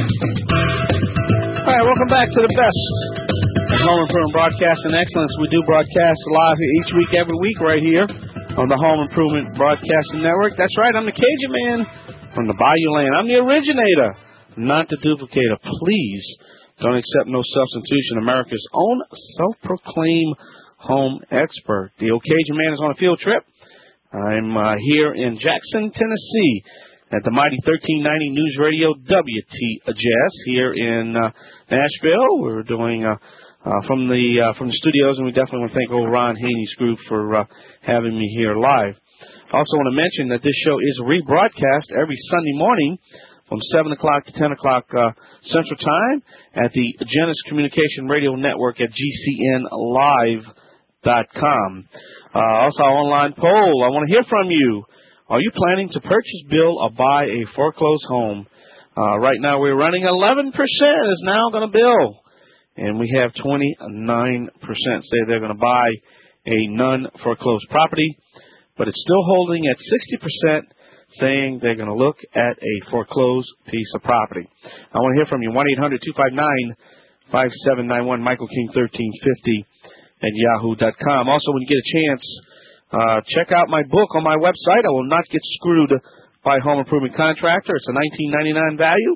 All right, welcome back to the best of home improvement broadcasting excellence. We do broadcast live each week, every week, right here on the Home Improvement Broadcasting Network. That's right, I'm the Cajun Man from the Bayou Land. I'm the originator, not the duplicator. Please don't accept no substitution. America's own self-proclaimed home expert. The old Cajun Man is on a field trip. I'm uh, here in Jackson, Tennessee at the mighty thirteen ninety News Radio W T J S here in uh, Nashville. We're doing uh, Uh, from the uh, from the studios, and we definitely want to thank old Ron Haney's group for uh, having me here live. I also want to mention that this show is rebroadcast every Sunday morning from seven o'clock to ten o'clock uh, Central Time at the Genesis Communication Radio Network at g c n live dot com. Uh, also, our online poll. I want to hear from you. Are you planning to purchase, build, or buy a foreclosed home? Uh, right now, we're running eleven percent is now going to build. And we have twenty-nine percent say they're going to buy a non-foreclosed property, but it's still holding at sixty percent saying they're going to look at a foreclosed piece of property. I want to hear from you. one eight hundred, two five nine, five seven nine one, Michael King thirteen fifty at yahoo dot com. Also, when you get a chance, uh, check out my book on my website. I Will Not Get Screwed by Home Improvement Contractor. It's a nineteen ninety-nine value.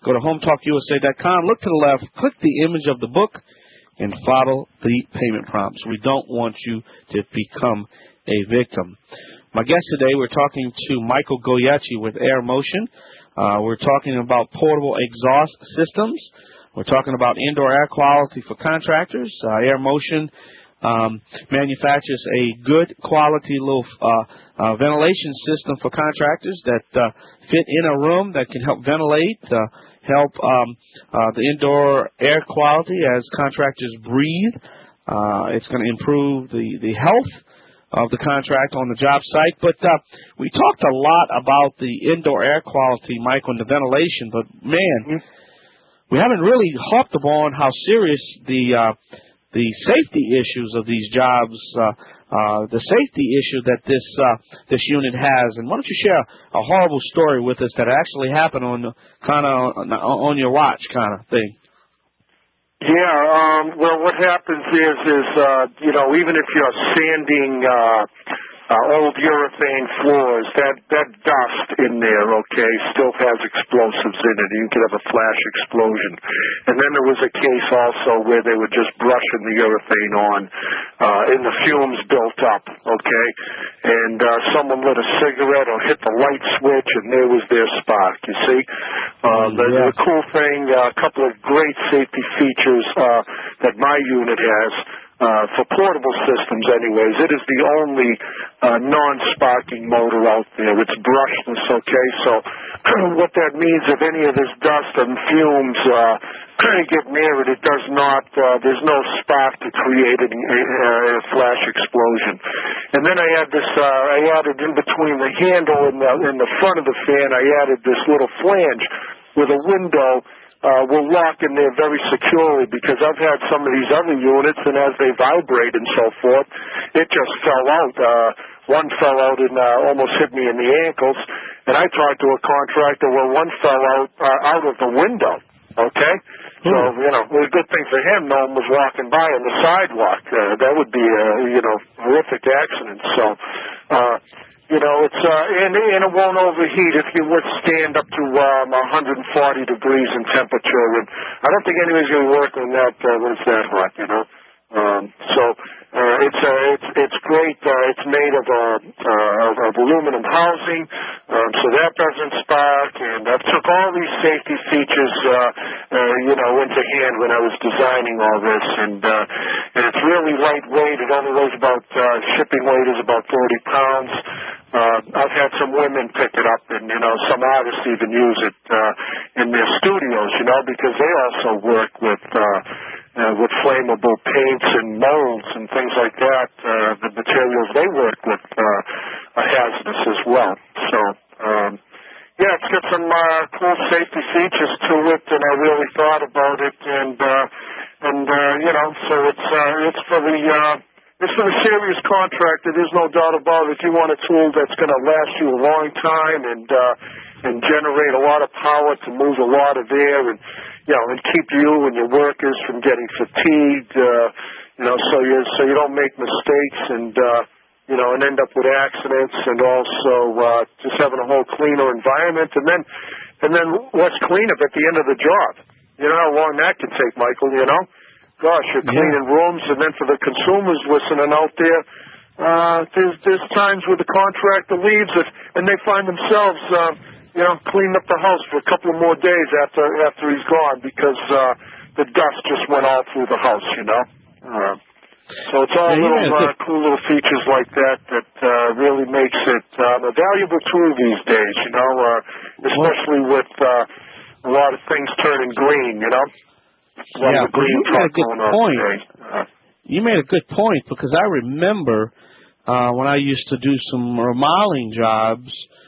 Go to home talk U S A dot com, look to the left, click the image of the book, and follow the payment prompts. We don't want you to become a victim. My guest today, we're talking to Michael Goyechi with Air Motion. Uh, we're talking about portable exhaust systems. We're talking about indoor air quality for contractors. Uh, Air Motion um, manufactures a good quality little uh, uh, ventilation system for contractors that uh, fit in a room that can help ventilate, uh, help um, uh, the indoor air quality as contractors breathe. Uh, it's going to improve the, the health of the contract on the job site. But uh, we talked a lot about the indoor air quality, Mike, and the ventilation. But, man, we haven't really harped upon how serious the uh, the safety issues of these jobs, uh, uh, the safety issue that this uh, this unit has. And why don't you share a horrible story with us that actually happened on kind of on, on your watch kind of thing? Yeah, um, well, what happens is, is uh, you know, even if you're sanding uh, uh, old urethane floors, that, that dust in there, okay, still has explosives in it. You could have a flash explosion. And then there was a case also where they were just brushing the urethane on, uh, and the fumes built up, okay, and uh, someone lit a cigarette or hit the light switch, and there was their spark, you see. Uh, the, yeah. the cool thing, uh, a couple of great safety features uh, that my unit has, uh, for portable systems anyways, it is the only uh, non-sparking motor out there. It's brushless, okay? So what that means, if any of this dust and fumes uh, get near it, it does not, uh, there's no spark to create a, a, a flash explosion. And then I had this, uh, I added in between the handle and the, and the front of the fan, I added this little flange with a window uh, will lock in there very securely, because I've had some of these other units, and as they vibrate and so forth, it just fell out. Uh, one fell out and uh, almost hit me in the ankles, and I talked to a contractor where one fell out uh, out of the window, okay? So, you know, it was a good thing for him no one was walking by on the sidewalk. Uh, that would be a, you know, horrific accident. So, uh, you know, it's, uh, and, and it won't overheat if you would stand up to um, one hundred forty degrees in temperature. And I don't think anybody's going to work on that uh, when it's that hot, you know. Um, so uh, it's uh, it's it's great. Uh, it's made of, uh, uh, of of aluminum housing, um, so that doesn't spark. And I took all these safety features, uh, uh, you know, into hand when I was designing all this. And uh, and it's really lightweight. It only weighs about uh, shipping weight is about forty pounds. Uh, I've had some women pick it up, and you know, some artists even use it uh, in their studios, you know, because they also work with. Uh, Uh, with flammable paints and molds and things like that. Uh, the materials they work with uh, are hazardous as well. So, um, yeah, it's got some uh, cool safety features to it, and I really thought about it. And uh, and uh, you know, so it's uh, it's for the uh, it's for the serious contractor. There's no doubt about it. If you want a tool that's going to last you a long time and uh, and generate a lot of power to move a lot of air and you know, and keep you and your workers from getting fatigued, uh, you know, so you so you don't make mistakes and, uh, you know, and end up with accidents, and also uh, just having a whole cleaner environment. And then, and then let's clean up at the end of the job. You know how long that can take, Michael, you know? Gosh, you're cleaning yeah. rooms, and then for the consumers listening out there, uh, there's, there's times where the contractor leaves it, and they find themselves... Uh, you know, cleaning up the house for a couple of more days after after he's gone, because uh, the dust just went all through the house, you know. Uh, so it's all yeah, little yeah, uh, cool little features like that that uh, really makes it um, a valuable tool these days, you know, uh, especially with uh, a lot of things turning green, you know. A lot yeah, of the green you made a good point. Uh, you made a good point, because I remember uh, when I used to do some remodeling jobs.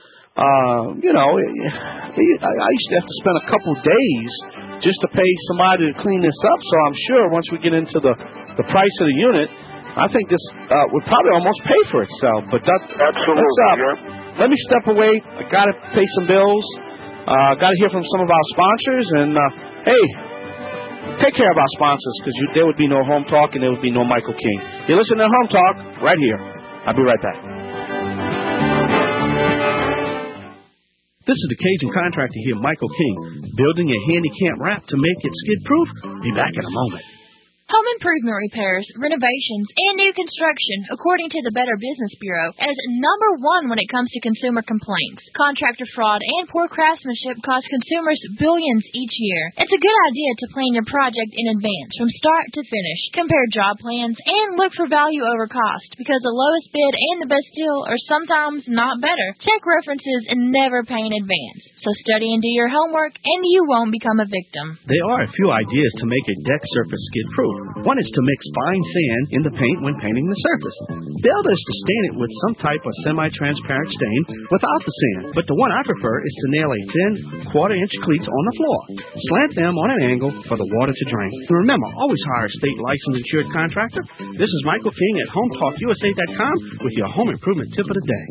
Uh, you know, I used to have to spend a couple days just to pay somebody to clean this up. So I'm sure once we get into the, the price of the unit, I think this uh, would probably almost pay for itself. But that, absolutely, uh, yeah. Let me step away. I got to pay some bills. Uh, got to hear from some of our sponsors. And uh, hey, take care of our sponsors, because there would be no Home Talk and there would be no Michael King. You're listening to Home Talk right here. I'll be right back. This is the Cajun contractor here, Michael King, building a handicap ramp to make it skid-proof. Be back in a moment. Home improvement repairs, renovations, and new construction, according to the Better Business Bureau, as number one when it comes to consumer complaints. Contractor fraud and poor craftsmanship cost consumers billions each year. It's a good idea to plan your project in advance, from start to finish. Compare job plans and look for value over cost, because the lowest bid and the best deal are sometimes not better. Check references and never pay in advance. So study and do your homework, and you won't become a victim. There are a few ideas to make a deck surface skid-proof. One is to mix fine sand in the paint when painting the surface. The other is to stain it with some type of semi-transparent stain without the sand. But the one I prefer is to nail a thin quarter-inch cleats on the floor. Slant them on an angle for the water to drain. And remember, always hire a state licensed insured contractor. This is Michael King at home talk U S A dot com with your home improvement tip of the day.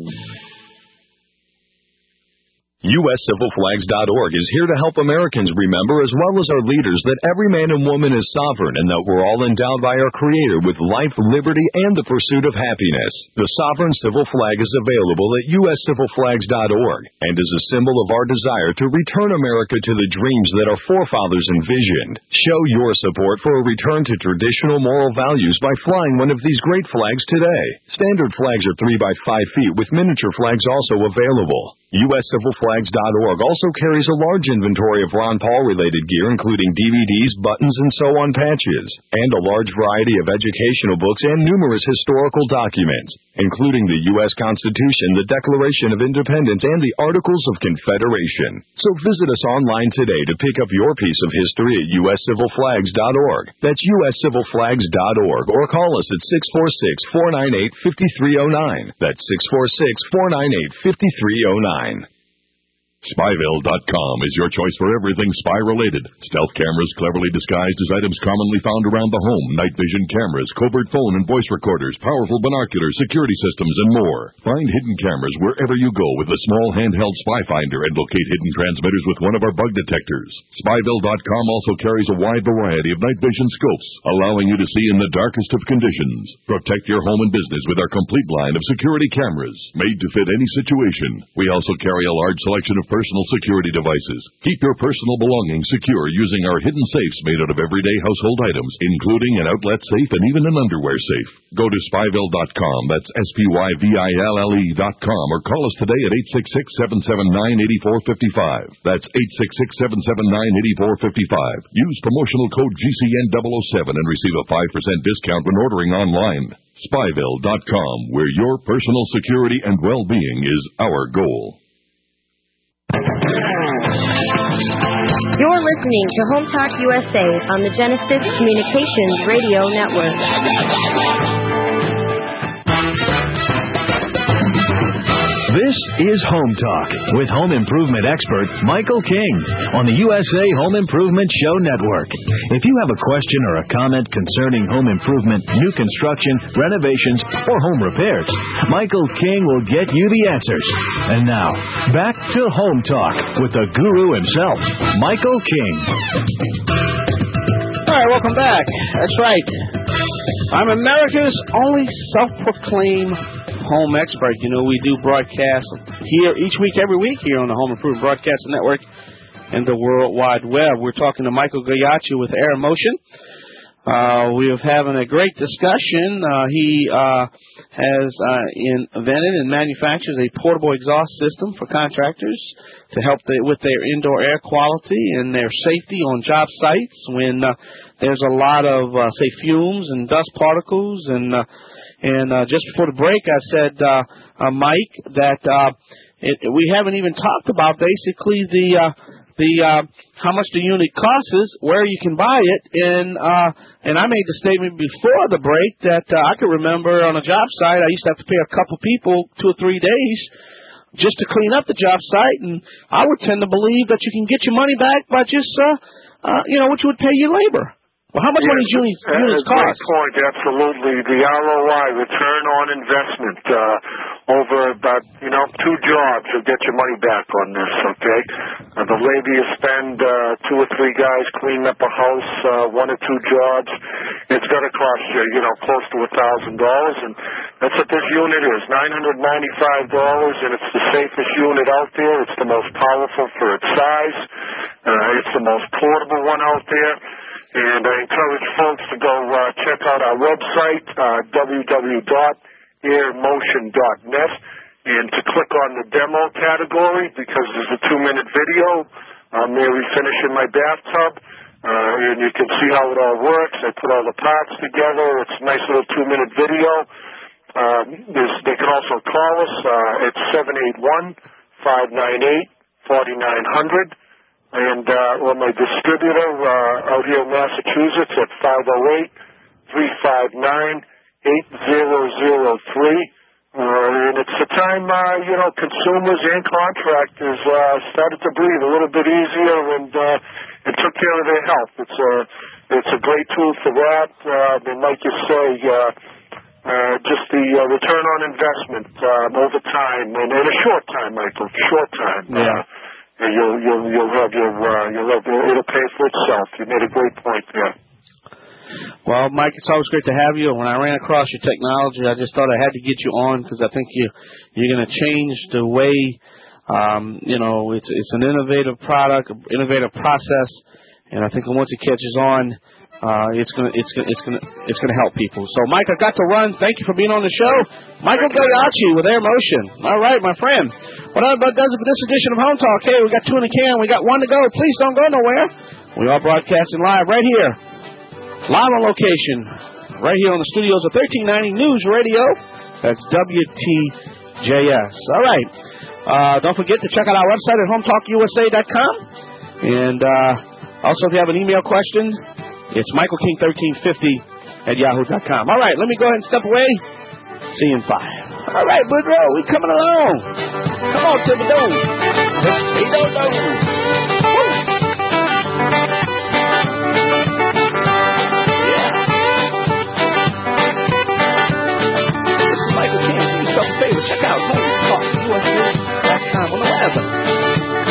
U S Civil Flags dot org is here to help Americans remember, as well as our leaders, that every man and woman is sovereign and that we're all endowed by our Creator with life, liberty, and the pursuit of happiness. The sovereign civil flag is available at U S Civil Flags dot org and is a symbol of our desire to return America to the dreams that our forefathers envisioned. Show your support for a return to traditional moral values by flying one of these great flags today. Standard flags are three by five feet with miniature flags also available. U S Civil Flags dot org also carries a large inventory of Ron Paul-related gear, including D V Ds, buttons, and so-on patches, and a large variety of educational books and numerous historical documents, including the U S Constitution, the Declaration of Independence, and the Articles of Confederation. So visit us online today to pick up your piece of history at U S Civil Flags dot org. That's U S Civil Flags dot org, or call us at six four six, four nine eight, five three zero nine. That's six four six, four nine eight, five three zero nine. Spyville dot com is your choice for everything spy-related. Stealth cameras cleverly disguised as items commonly found around the home, night vision cameras, covert phone and voice recorders, powerful binoculars, security systems, and more. Find hidden cameras wherever you go with a small handheld spy finder and locate hidden transmitters with one of our bug detectors. Spyville dot com also carries a wide variety of night vision scopes, allowing you to see in the darkest of conditions. Protect your home and business with our complete line of security cameras, made to fit any situation. We also carry a large selection of personal security devices. Keep your personal belongings secure using our hidden safes made out of everyday household items, including an outlet safe and even an underwear safe. Go to Spyville dot com, that's S P Y V I L L E dot com, or call us today at eight six six, seven seven nine, eight four five five. That's eight six six, seven seven nine, eight four five five. Use promotional code G C N double oh seven and receive a five percent discount when ordering online. Spyville dot com, where your personal security and well-being is our goal. You're listening to Home Talk U S A on the Genesis Communications Radio Network. This is Home Talk with home improvement expert Michael King on the U S A Home Improvement Show Network. If you have a question or a comment concerning home improvement, new construction, renovations, or home repairs, Michael King will get you the answers. And now, back to Home Talk with the guru himself, Michael King. All right, welcome back. That's right. I'm America's only self-proclaimed home expert. You know, we do broadcasts here each week, every week here on the Home Improvement Broadcasting Network and the World Wide Web. We're talking to Michael Ghiaccio with Air Motion. Uh, we are having a great discussion. Uh, he uh, has uh, invented and manufactures a portable exhaust system for contractors to help the, with their indoor air quality and their safety on job sites when uh, there's a lot of, uh, say, fumes and dust particles. And uh, and uh, just before the break, I said, uh, uh, Mike, that uh, it, we haven't even talked about basically the uh, the uh, how much the unit costs, where you can buy it, and uh, and I made the statement before the break that uh, I could remember on a job site I used to have to pay a couple people two or three days just to clean up the job site, and I would tend to believe that you can get your money back by just uh, uh, you know, what you would pay your labor. Well, how much yes, money units, uh, units great cost? point, absolutely. The R O I, return on investment, uh, over about, you know, two jobs, you'll get your money back on this, okay? Uh, the labor you spend, uh, two or three guys cleaning up a house, uh, one or two jobs, it's going to cost you, you know, close to a thousand dollars, and that's what this unit is, nine hundred ninety-five dollars, and it's the safest unit out there. It's the most powerful for its size. Uh, it's the most portable one out there. And I encourage folks to go uh, check out our website, uh, w w w dot air motion dot net, and to click on the demo category, because there's a two-minute video. I'm there refinishing my bathtub, uh, and you can see how it all works. I put all the parts together. It's a nice little two-minute video. Uh, they can also call us uh, at seven eight one, five nine eight, four nine zero zero. And uh, or my distributor uh, out here in Massachusetts at five oh eight, three five nine, eight zero zero three. Uh, and it's the time, uh, you know, consumers and contractors uh, started to breathe a little bit easier and, uh, and took care of their health. It's a, it's a great tool for that. Uh, and like you say, uh, uh, just the uh, return on investment uh, over time, and in a short time, Michael, short time. Yeah. Uh, You'll, you'll, you'll have your, uh, you'll have, it'll pay for itself. You made a great point there. Well, Mike, it's always great to have you. When I ran across your technology, I just thought I had to get you on because I think you, you're going to change the way, um, you know, it's, it's an innovative product, innovative process, and I think once it catches on, uh, it's gonna, it's gonna, it's gonna, it's gonna help people. So, Mike, I've got to run. Thank you for being on the show, Michael Gallacci with Air Motion. All right, my friend. What that does it for this edition of Home Talk? Hey, we got two in the can. We got one to go. Please don't go nowhere. We are broadcasting live right here, live on location, right here on the studios of thirteen ninety News Radio. That's W T J S. All right. Uh, don't forget to check out our website at home talk u s a dot com. And uh, also, if you have an email question, it's michael king thirteen fifty at yahoo dot com. All right, let me go ahead and step away. See you in five. All right, Woodrow, we coming along. Come on, Thibodeau. Thibodeau. Yeah. This is Michael King. Do yourself a favor. Check out home talk u s a dot com on the web.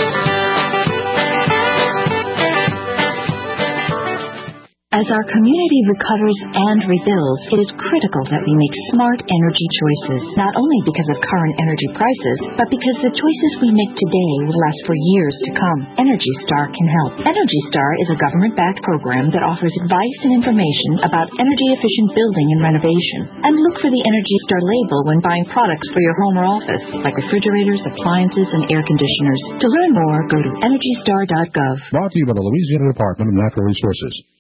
As our community recovers and rebuilds, it is critical that we make smart energy choices, not only because of current energy prices, but because the choices we make today will last for years to come. Energy Star can help. Energy Star is a government-backed program that offers advice and information about energy-efficient building and renovation. And look for the Energy Star label when buying products for your home or office, like refrigerators, appliances, and air conditioners. To learn more, go to energy star dot gov. Brought to you by the Louisiana Department of Natural Resources.